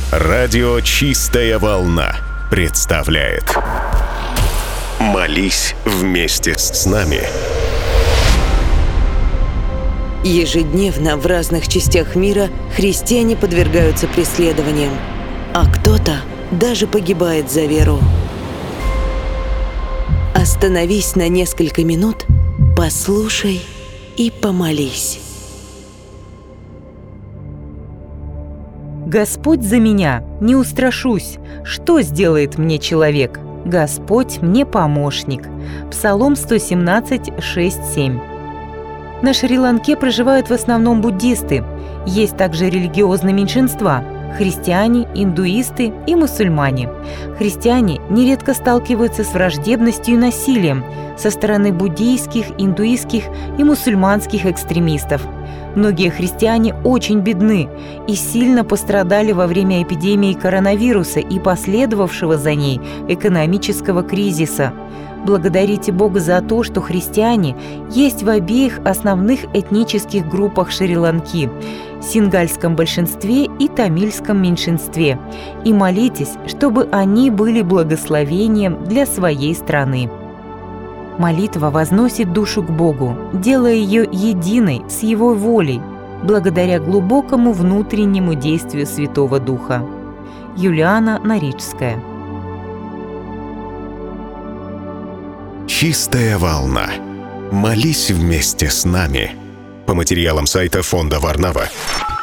Радио «Чистая волна» представляет «Молись вместе с нами». Ежедневно в разных частях мира христиане подвергаются преследованиям, а кто-то даже погибает за веру. Остановись на несколько минут, послушай и помолись. Господь за меня, не устрашусь. Что сделает мне человек? Господь мне помощник. Псалом 117, 6-7. На Шри-Ланке проживают в основном буддисты. Есть также религиозные меньшинства – христиане, индуисты и мусульмане. Христиане нередко сталкиваются с враждебностью и насилием со стороны буддийских, индуистских и мусульманских экстремистов. Многие христиане очень бедны и сильно пострадали во время эпидемии коронавируса и последовавшего за ней экономического кризиса. Благодарите Бога за то, что христиане есть в обеих основных этнических группах Шри-Ланки – сингальском большинстве и тамильском меньшинстве, и молитесь, чтобы они были благословением для своей страны. Молитва возносит душу к Богу, делая ее единой с Его волей, благодаря глубокому внутреннему действию Святого Духа. Юлиана Норильская. «Чистая волна». Молись вместе с нами. По материалам сайта фонда Варнава.